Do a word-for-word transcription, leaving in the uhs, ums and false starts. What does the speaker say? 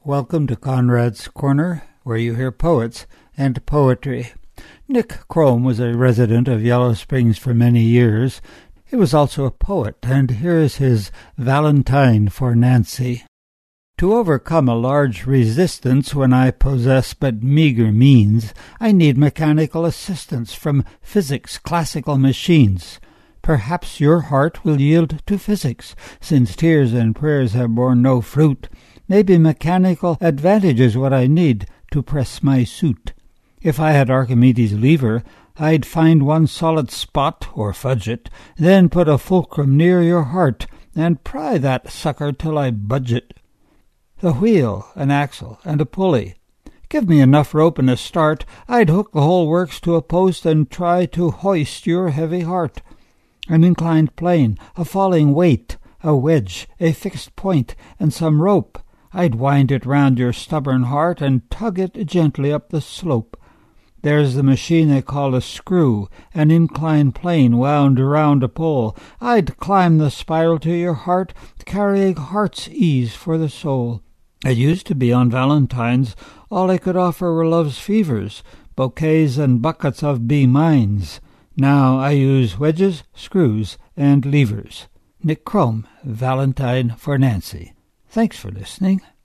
Welcome to Conrad's Corner, where you hear poets and poetry. Nick Crome was a resident of Yellow Springs for many years. He was also a poet, and here is his Valentine for Nancy. To overcome a large resistance when I possess but meager means, I need mechanical assistance from physics classical machines. Perhaps your heart will yield to physics, since tears and prayers have borne no fruit. Maybe mechanical advantage is what I need to press my suit. If I had Archimedes' lever, I'd find one solid spot, or fudge it, then put a fulcrum near your heart, and pry that sucker till I budge it. The wheel, an axle, and a pulley. Give me enough rope and a start, I'd hook the whole works to a post and try to hoist your heavy heart. An inclined plane, a falling weight, a wedge, a fixed point, and some rope. I'd wind it round your stubborn heart and tug it gently up the slope. There's the machine they call a screw, an inclined plane wound around a pole. I'd climb the spiral to your heart, carrying heart's ease for the soul. It used to be on Valentine's all I could offer were love's fevers, bouquets and buckets of B mines. Now I use wedges, screws, and levers. Nick Crome, Valentine for Nancy. Thanks for listening.